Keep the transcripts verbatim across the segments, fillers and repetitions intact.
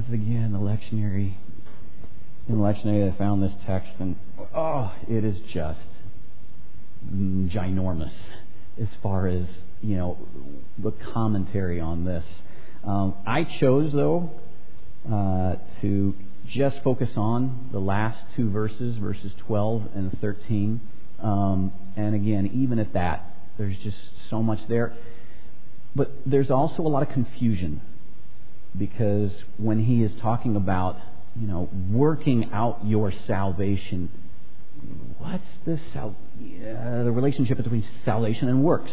again, the lectionary. In the lectionary, I found this text, and oh, it is just ginormous as far as, you know, the commentary on this. Um, I chose, though, uh, to just focus on the last two verses, verses twelve and thirteen. Um, and again, even at that, there's just so much there. But there's also a lot of confusion, because when he is talking about, you know, working out your salvation, what's the sal- uh, the relationship between salvation and works?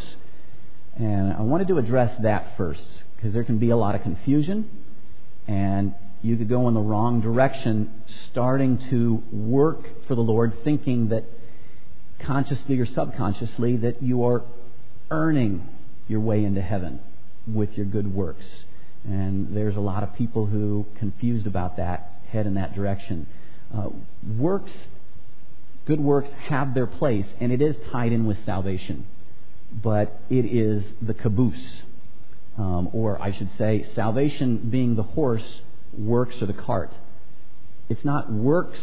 And I wanted to address that first, because there can be a lot of confusion, and you could go in the wrong direction, starting to work for the Lord, thinking that consciously or subconsciously that you are earning your way into heaven with your good works. And there's a lot of people who, confused about that, head in that direction. Uh, works, good works have their place, and it is tied in with salvation. But it is the caboose. Um, or I should say, salvation being the horse, works are the cart. It's not works,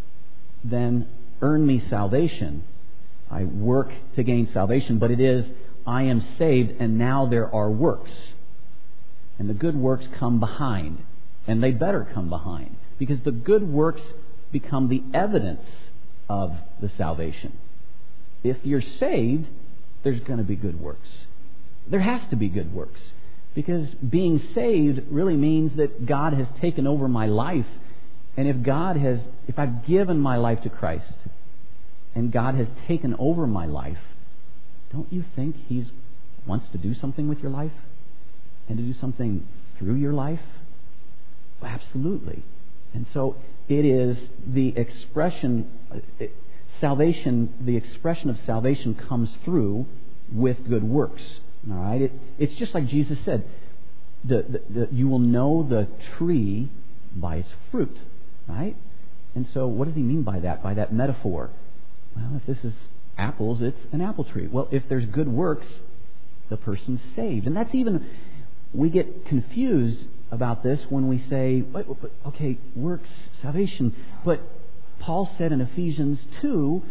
then earn me salvation. I work to gain salvation, but it is, I am saved, and now there are works. And the good works come behind. And they better come behind. Because the good works become the evidence of the salvation. If you're saved, there's going to be good works. There has to be good works. Because being saved really means that God has taken over my life. And if God has, if I've given my life to Christ, and God has taken over my life, don't you think He wants to do something with your life? And to do something through your life? Well, absolutely. And so it is the expression, it, salvation, the expression of salvation comes through with good works. All right? It, it's just like Jesus said, the, the, the, you will know the tree by its fruit. Right? And so what does He mean by that, by that metaphor? Well, if this is apples, it's an apple tree. Well, if there's good works, the person's saved. And that's even, we get confused about this when we say, wait, wait, okay, works, salvation. But Paul said in Ephesians two,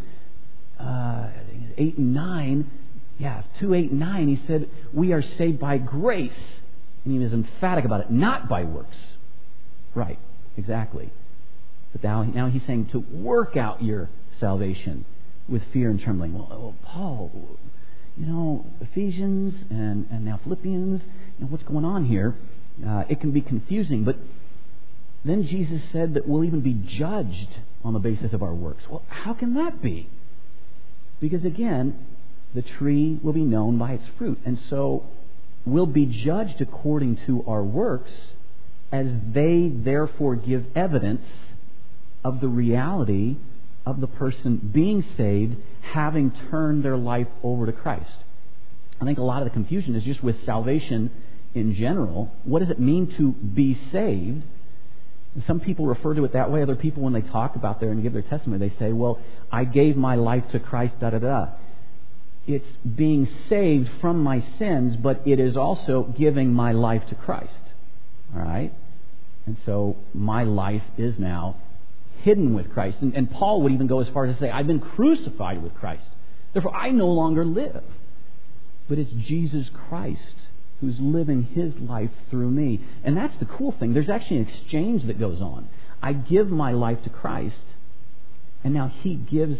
uh, eight and nine, yeah, two, eight and nine, he said, we are saved by grace. And he was emphatic about it, not by works. Right, exactly. But now, now he's saying to work out your salvation with fear and trembling. Well, well Paul, you know, Ephesians and, and now Philippians, you know, what's going on here? Uh, it can be confusing, but then Jesus said that we'll even be judged on the basis of our works. Well, how can that be? Because again, the tree will be known by its fruit, and so we'll be judged according to our works, as they therefore give evidence of the reality of the person being saved, having turned their life over to Christ. I think a lot of the confusion is just with salvation in general. What does it mean to be saved? And some people refer to it that way. Other people, when they talk about there and give their testimony, they say, well, I gave my life to Christ, da-da-da. It's being saved from my sins, but it is also giving my life to Christ. All right? And so my life is now hidden with Christ. And, and Paul would even go as far as to say, I've been crucified with Christ. Therefore, I no longer live. But it's Jesus Christ who's living His life through me. And that's the cool thing. There's actually an exchange that goes on. I give my life to Christ, and now He gives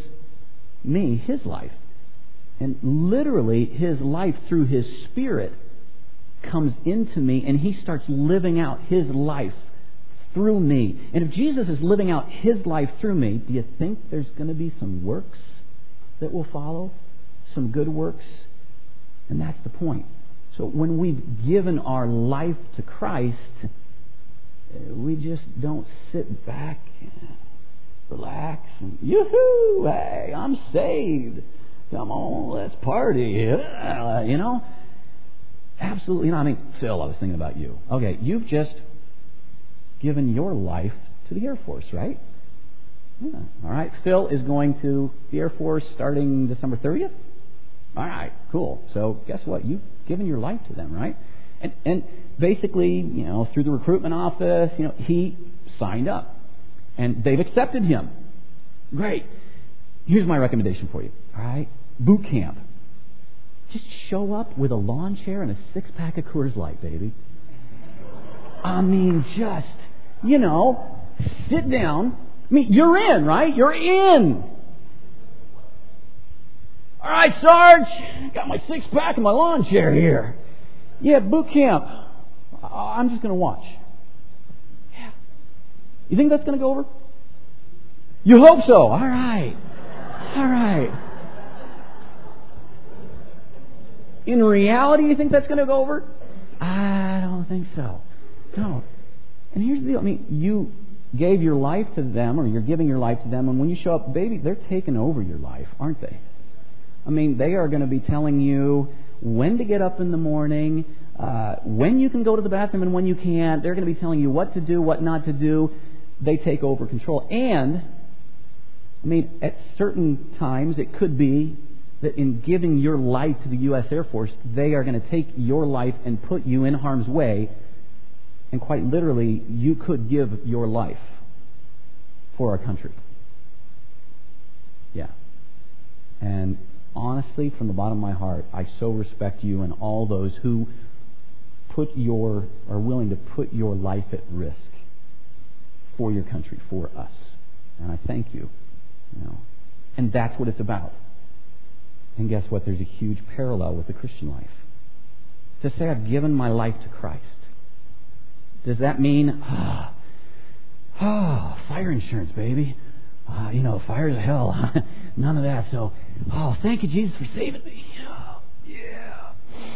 me His life. And literally, His life through His Spirit comes into me, and He starts living out His life through me. And if Jesus is living out His life through me, do you think there's going to be some works that will follow? Some good works? And that's the point. So when we've given our life to Christ, we just don't sit back and relax and, yoo-hoo, hey, I'm saved. Come on, let's party. Yeah, you know? Absolutely not. I mean, Phil, I was thinking about you. Okay, you've just given your life to the Air Force, right? Yeah. All right. Phil is going to the Air Force starting December thirtieth. All right, cool. So guess what? You've given your life to them, right? And and basically, you know, through the recruitment office, you know, he signed up. And they've accepted him. Great. Here's my recommendation for you. All right? Boot camp. Just show up with a lawn chair and a six-pack of Coors Light, baby. I mean, just, you know, sit down. I mean, you're in, right? You're in. All right, Sarge. Got my six-pack and my lawn chair here. Yeah, boot camp. I'm just going to watch. Yeah. You think that's going to go over? You hope so. All right. All right. In reality, you think that's going to go over? I don't think so. No. And here's the deal. I mean, you gave your life to them, or you're giving your life to them, and when you show up, baby, they're taking over your life, aren't they? I mean, they are going to be telling you when to get up in the morning, uh, when you can go to the bathroom and when you can't. They're going to be telling you what to do, what not to do. They take over control. And, I mean, at certain times, it could be that in giving your life to the U S Air Force, they are going to take your life and put you in harm's way. And quite literally, you could give your life for our country. Yeah. And honestly, from the bottom of my heart, I so respect you and all those who put your are willing to put your life at risk for your country, for us. And I thank you. You know. And that's what it's about. And guess what? There's a huge parallel with the Christian life. To say I've given my life to Christ. Does that mean, ah, oh, fire insurance, baby? Uh, you know, fire's a hell. None of that. So, oh, thank you, Jesus, for saving me. Oh, yeah.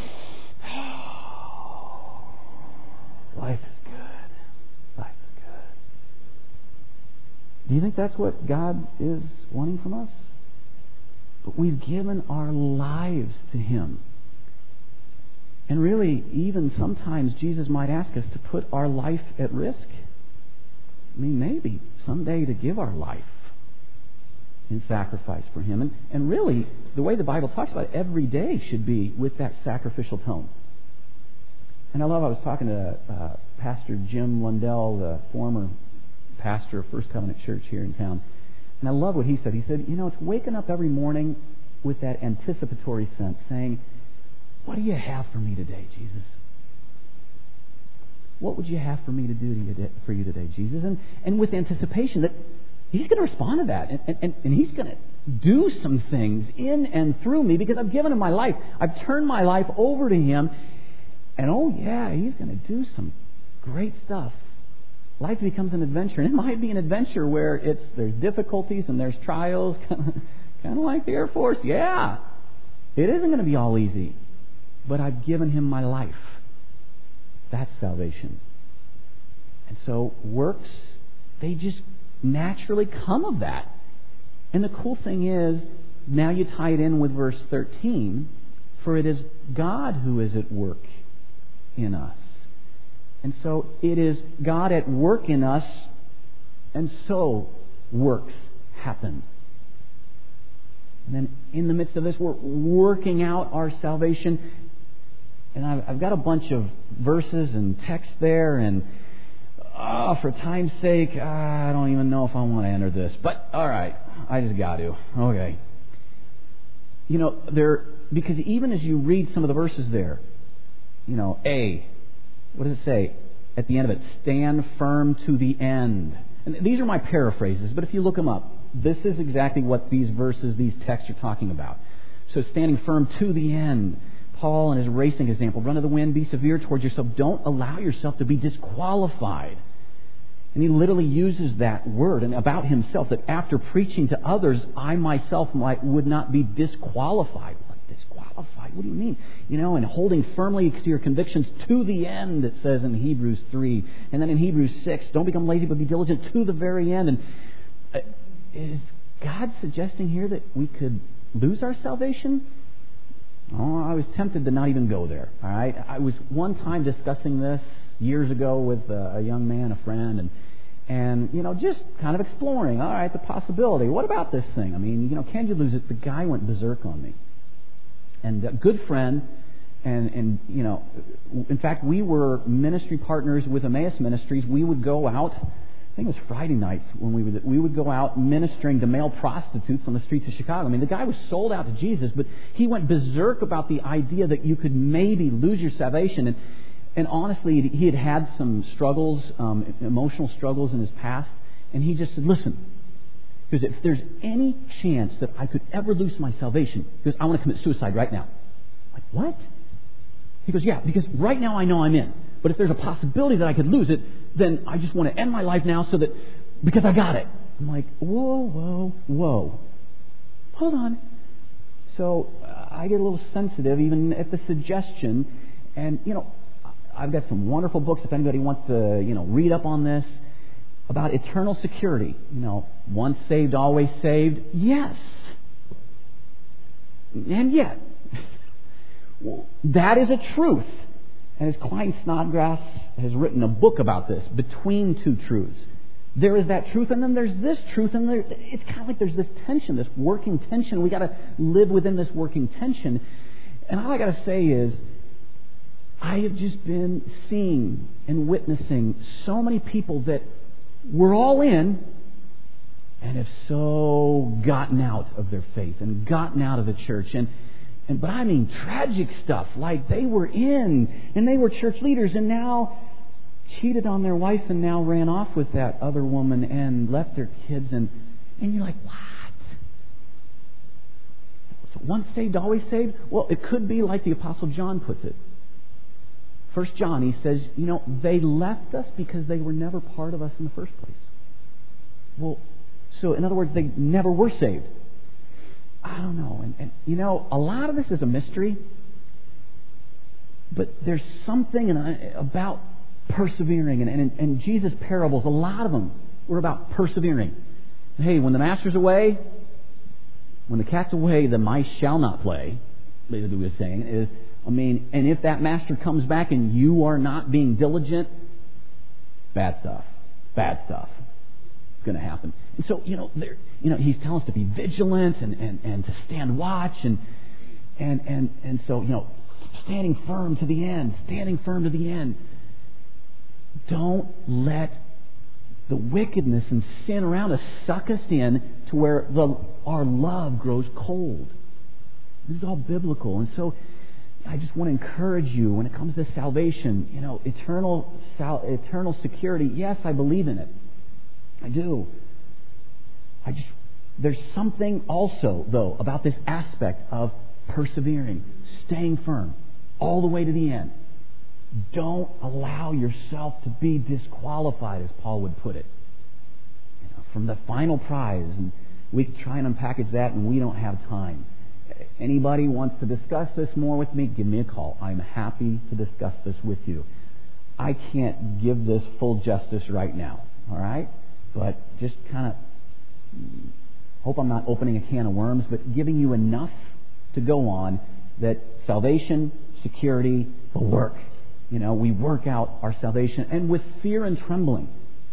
Oh, life is good. Life is good. Do you think that's what God is wanting from us? But we've given our lives to Him. And really, even sometimes Jesus might ask us to put our life at risk. I mean, maybe someday to give our life in sacrifice for Him. And, and really, the way the Bible talks about it, every day should be with that sacrificial tone. And I love, I was talking to uh, Pastor Jim Lundell, the former pastor of First Covenant Church here in town. And I love what he said. He said, you know, it's waking up every morning with that anticipatory sense, saying, what do you have for me today, Jesus? What would you have for me to do to you, for you today, Jesus? And and with anticipation that He's going to respond to that. And, and, and He's going to do some things in and through me because I've given Him my life. I've turned my life over to Him. And oh yeah, He's going to do some great stuff. Life becomes an adventure. And it might be an adventure where it's there's difficulties and there's trials. Kind of like the Air Force. Yeah. It isn't going to be all easy. But I've given Him my life. That's salvation. And so works, they just naturally come of that. And the cool thing is, now you tie it in with verse thirteen, for it is God who is at work in us. And so it is God at work in us, and so works happen. And then in the midst of this, we're working out our salvation. And I've, I've got a bunch of verses and text there, and oh, for time's sake, I don't even know if I want to enter this. But all right, I just got to. Okay. You know, there because even as you read some of the verses there, you know, A, what does it say at the end of it? Stand firm to the end. And these are my paraphrases, but if you look them up, this is exactly what these verses, these texts are talking about. So standing firm to the end. Paul, in his racing example, run to the wind, be severe towards yourself. Don't allow yourself to be disqualified. And he literally uses that word and about himself, that after preaching to others, I myself might would not be disqualified. What, disqualified? What do you mean? You know, and holding firmly to your convictions to the end, it says in Hebrews three. And then in Hebrews six, don't become lazy, but be diligent to the very end. And uh, is God suggesting here that we could lose our salvation? Oh, I was tempted to not even go there. All right, I was one time discussing this years ago with a young man, a friend, and and you know, just kind of exploring. All right, the possibility. What about this thing? I mean, you know, can you lose it? The guy went berserk on me, and a good friend And, and you know, in fact, we were ministry partners with Emmaus Ministries. We would go out, I think it was Friday nights, when we would, we would go out ministering to male prostitutes on the streets of Chicago. I mean, the guy was sold out to Jesus, but he went berserk about the idea that you could maybe lose your salvation. And, and honestly, he had had some struggles, um, emotional struggles in his past. And he just said, listen, because if there's any chance that I could ever lose my salvation, because I want to commit suicide right now. I'm like, what? He goes, yeah, because right now I know I'm in. But if there's a possibility that I could lose it, then I just want to end my life now so that, because I got it. I'm like, whoa, whoa, whoa. Hold on. So uh, I get a little sensitive even at the suggestion. And, you know, I've got some wonderful books if anybody wants to, you know, read up on this about eternal security. You know, once saved, always saved. Yes. And yet, that is a truth. And as Klein Snodgrass has written a book about this, Between Two Truths, there is that truth, and then there's this truth, and there, it's kind of like there's this tension, this working tension. We got to live within this working tension. And all I got to say is, I have just been seeing and witnessing so many people that were all in and have so gotten out of their faith and gotten out of the church. And And, but I mean tragic stuff, like they were in and they were church leaders and now cheated on their wife and now ran off with that other woman and left their kids. And, and you're like, what? So once saved, always saved? Well, it could be like the Apostle John puts it. First John, he says, you know, they left us because they were never part of us in the first place. Well, so in other words, they never were saved. I don't know. And, and, you know, a lot of this is a mystery. But there's something in, uh, about persevering. And, and, and Jesus' parables, a lot of them were about persevering. And, hey, when the master's away, when the cat's away, the mice shall not play. Basically what he's saying is, I mean, and if that master comes back and you are not being diligent, bad stuff. Bad stuff. Going to happen. And so, you know, there, you know, he's telling us to be vigilant and, and, and to stand watch and and and and so, you know, standing firm to the end, standing firm to the end. Don't let the wickedness and sin around us suck us in to where the our love grows cold. This is all biblical, and so I just want to encourage you when it comes to salvation. You know, eternal sal- eternal security. Yes, I believe in it. I do. I just, there's something also, though, about this aspect of persevering, staying firm, all the way to the end. Don't allow yourself to be disqualified, as Paul would put it, you know, from the final prize. And we try and unpackage that, and we don't have time. Anybody wants to discuss this more with me, give me a call. I'm happy to discuss this with you. I can't give this full justice right now, all right? But just kind of hope I'm not opening a can of worms, but giving you enough to go on that salvation, security, the work. You know, we work out our salvation and with fear and trembling.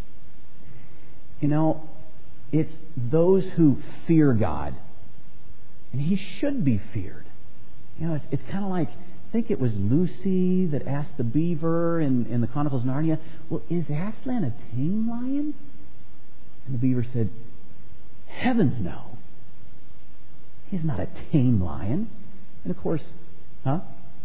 You know, it's those who fear God. And He should be feared. You know, it's, it's kind of like, I think it was Lucy that asked the beaver in, in the Chronicles of Narnia, well, is Aslan a tame lion? And the beaver said, heavens no. He's not a tame lion. And of course, huh?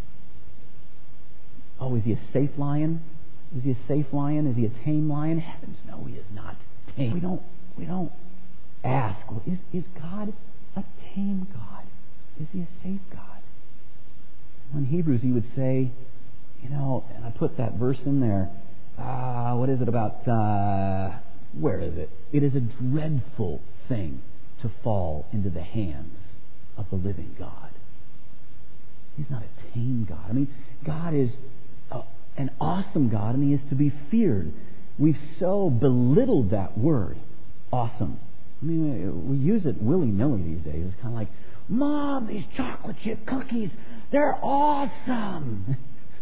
Oh, is he a safe lion? Is he a safe lion? Is he a tame lion? Heavens no, he is not tame. We don't we don't ask, well, is, is God a tame God? Is he a safe God? Well, in Hebrews he would say, you know, and I put that verse in there, uh, what is it about uh where is it? It is a dreadful thing to fall into the hands of the living God. He's not a tame God. I mean, God is a, an awesome God, and He is to be feared. We've so belittled that word, awesome. I mean, we use it willy-nilly these days. It's kind of like, Mom, these chocolate chip cookies, they're awesome.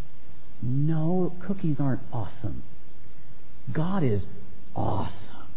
No, cookies aren't awesome. God is awesome.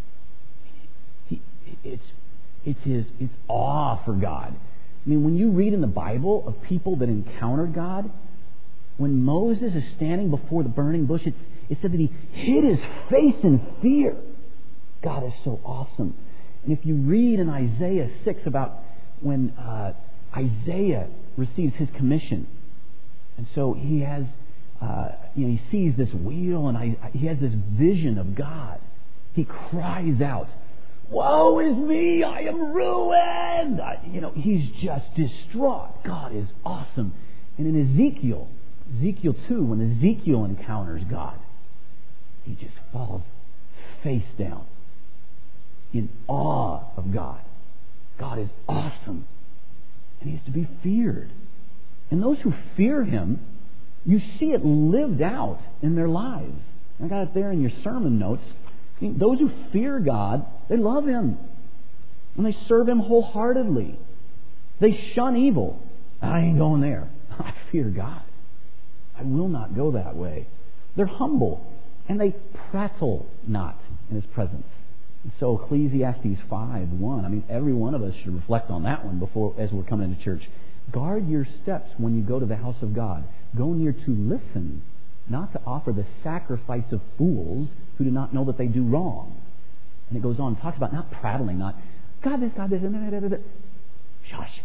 He, it's it's his it's awe for God. I mean, when you read in the Bible of people that encountered God, When Moses is standing before the burning bush, it's, it said that he hid his face in fear. God is so awesome. And if you read in Isaiah six about when uh, Isaiah receives his commission, and so he has, uh, you know, he sees this wheel, and I, he has this vision of God. He cries out, "Woe is me! I am ruined!" I, you know, he's just distraught. God is awesome. And in Ezekiel, Ezekiel two, when Ezekiel encounters God, he just falls face down in awe of God. God is awesome, and he is to be feared. And those who fear him, you see it lived out in their lives. I got it there in your sermon notes. I mean, those who fear God, they love him, and they serve him wholeheartedly. They shun evil. I ain't going there. I fear God. I will not go that way. They're humble, and they prattle not in his presence. And so Ecclesiastes five one, I mean, every one of us should reflect on that one before, as we're coming into church. Guard your steps when you go to the house of God. Go near to listen, not to offer the sacrifice of fools who do not know that they do wrong. And it goes on, talks about not prattling, not, God this, God this, and da, da, da, da. Shush.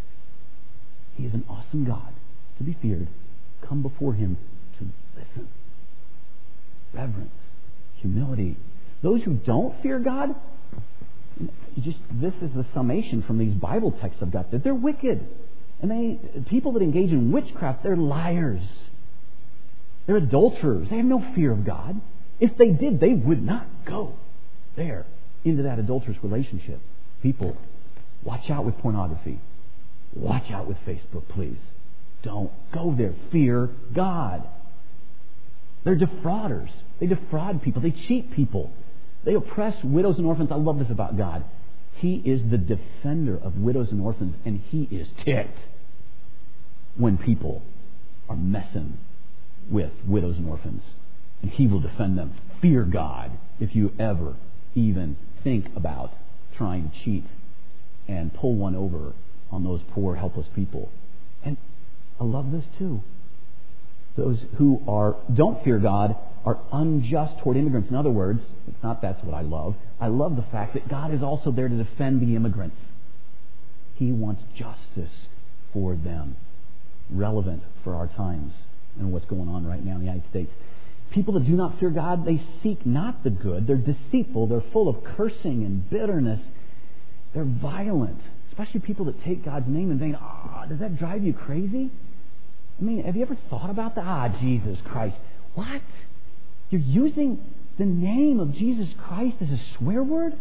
He is an awesome God to be feared. Come before him to listen. Reverence, humility. Those who don't fear God, you just this is the summation from these Bible texts I've got, that they're wicked. And they people that engage in witchcraft, they're liars. They're adulterers. They have no fear of God. If they did, they would not go there into that adulterous relationship. People, watch out with pornography. Watch out with Facebook, please. Don't go there. Fear God. They're defrauders. They defraud people. They cheat people. They oppress widows and orphans. I love this about God. He is the defender of widows and orphans, and he is ticked when people are messing with widows and orphans. And he will defend them. Fear God if you ever even think about trying to cheat and pull one over on those poor, helpless people. And I love this too. Those who are don't fear God are unjust toward immigrants. In other words, it's not that's what I love. I love the fact that God is also there to defend the immigrants. He wants justice for them. Relevant for our times and what's going on right now in the United States. People that do not fear God, they seek not the good. They're deceitful. They're full of cursing and bitterness. They're violent. Especially people that take God's name in vain. Ah, does that drive you crazy? I mean, have you ever thought about that? Ah, Jesus Christ. What? You're using the name of Jesus Christ as a swear word?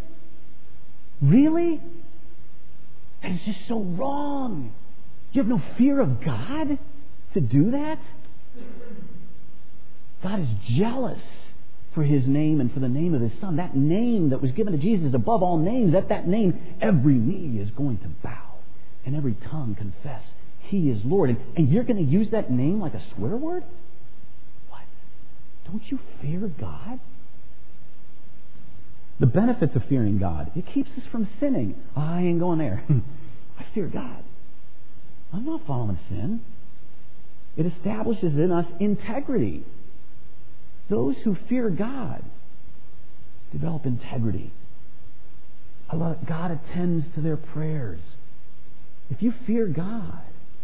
Really? That is just so wrong. You have no fear of God to do that? God is jealous for his name and for the name of his Son. That name that was given to Jesus above all names, at that name every knee is going to bow and every tongue confess he is Lord. And, and you're going to use that name like a swear word? What? Don't you fear God? The benefits of fearing God. It keeps us from sinning. Oh, I ain't going there. I fear God. I'm not following sin. It establishes in us integrity. Those who fear God develop integrity. I love it. God attends to their prayers. If you fear God,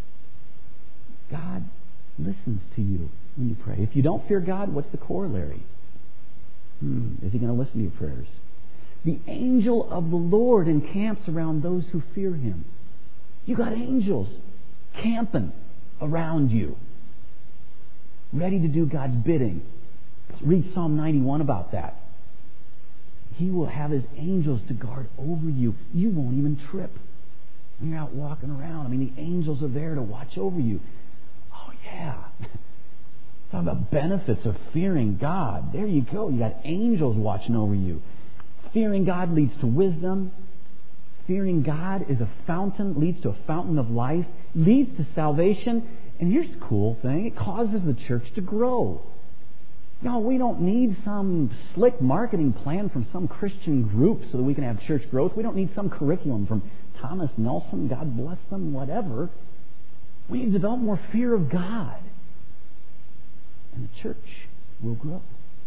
God listens to you when you pray. If you don't fear God, what's the corollary? Hmm, is he going to listen to your prayers? The angel of the Lord encamps around those who fear him. You got angels camping around you, ready to do God's bidding. Read Psalm ninety-one about that. He will have his angels to guard over you. You won't even trip when you're out walking around. I mean, the angels are there to watch over you. Oh, yeah. Talk about benefits of fearing God. There you go. You got angels watching over you. Fearing God leads to wisdom. Fearing God is a fountain, leads to a fountain of life, leads to salvation. And here's the cool thing. It causes the church to grow. No, we don't need some slick marketing plan from some Christian group so that we can have church growth. We don't need some curriculum from Thomas Nelson, God bless them, whatever. We need to develop more fear of God. and the church will grow.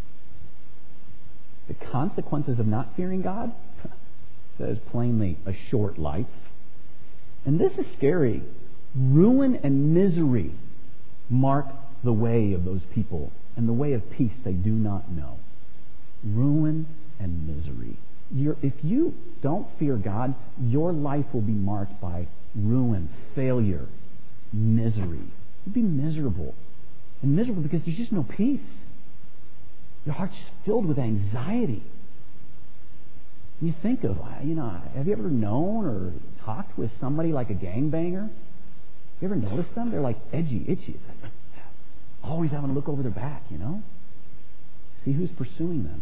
The consequences of not fearing God says plainly a short life. And this is scary. Ruin and misery mark the way of those people, and the way of peace they do not know. Ruin and misery. You're, if you don't fear God, your life will be marked by ruin, failure, misery. You'll be miserable. And miserable because there's just no peace. Your heart's just filled with anxiety. And you think of, you know, have you ever known or talked with somebody like a gangbanger? You ever noticed them? They're like edgy, itchy. It's like always having to look over their back, you know? See who's pursuing them.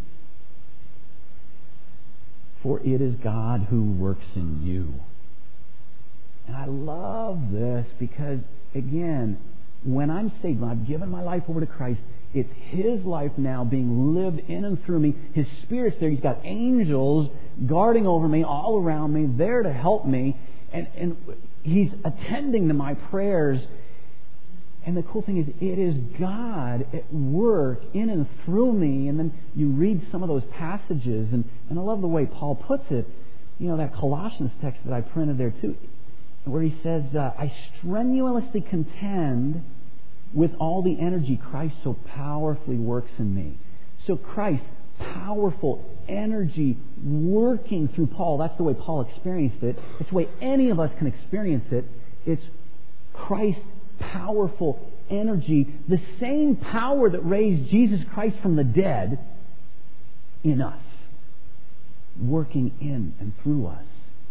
For it is God who works in you. And I love this because, again, when I'm saved, when I've given my life over to Christ, it's His life now being lived in and through me. His Spirit's there. He's got angels guarding over me, all around me, there to help me. And, and He's attending to my prayers. And the cool thing is, it is God at work in and through me. And then you read some of those passages, and, and I love the way Paul puts it. You know, that Colossians text that I printed there too, where he says, uh, I strenuously contend with all the energy Christ so powerfully works in me. So Christ, powerful energy working through Paul. That's the way Paul experienced it. It's the way any of us can experience it. It's Christ's powerful energy, the same power that raised Jesus Christ from the dead in us, working in and through us.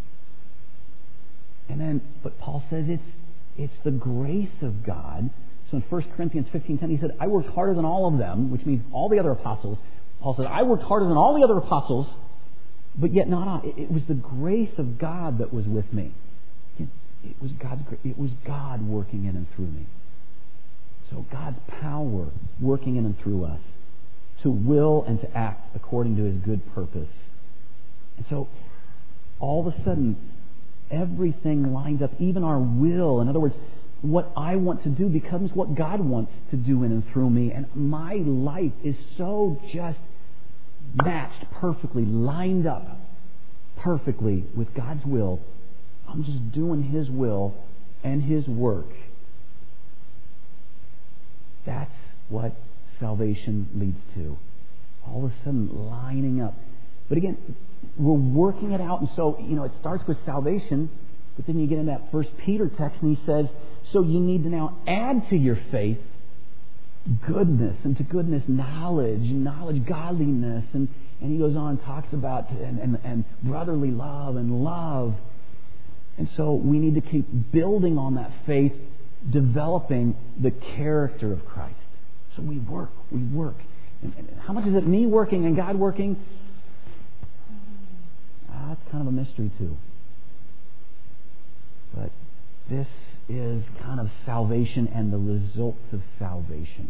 And then, but Paul says it's it's the grace of God. So in First Corinthians fifteen ten, he said, I worked harder than all of them, which means all the other apostles. Paul said, I worked harder than all the other apostles, but yet not I. It was the grace of God that was with me. It was God's grace. It was God working in and through me. So God's power working in and through us to will and to act according to His good purpose. And so all of a sudden, everything lines up, even our will. In other words, what I want to do becomes what God wants to do in and through me. And my life is so just matched perfectly, lined up perfectly with God's will. I'm just doing His will and His work. That's what salvation leads to. All of a sudden lining up. But again, we're working it out. And so, you know, it starts with salvation. But then you get in that First Peter text and he says, so you need to now add to your faith goodness, and to goodness knowledge, knowledge godliness. And, and he goes on and talks about and, and, and brotherly love and love. And so we need to keep building on that faith, developing the character of Christ. So we work, we work. And, and how much is it me working and God working? Ah, that's kind of a mystery too. But this is kind of salvation and the results of salvation.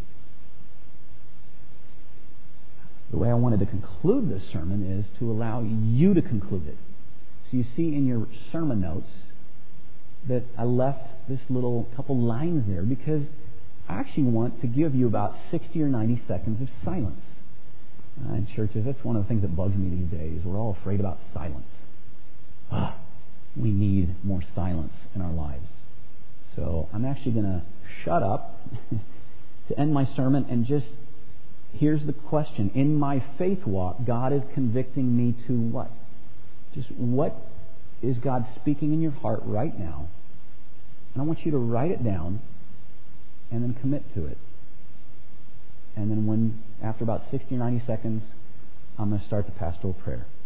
The way I wanted to conclude this sermon is to allow you to conclude it. So you see in your sermon notes that I left this little couple lines there because I actually want to give you about sixty or ninety seconds of silence. Uh, in churches, that's one of the things that bugs me these days. We're all afraid about silence. Ah, we need more silence in our lives. So I'm actually going to shut up to end my sermon, and just here's the question. In my faith walk, God is convicting me to what? Just what is God speaking in your heart right now? And I want you to write it down and then commit to it. And then when, after about sixty or ninety seconds, I'm going to start the pastoral prayer.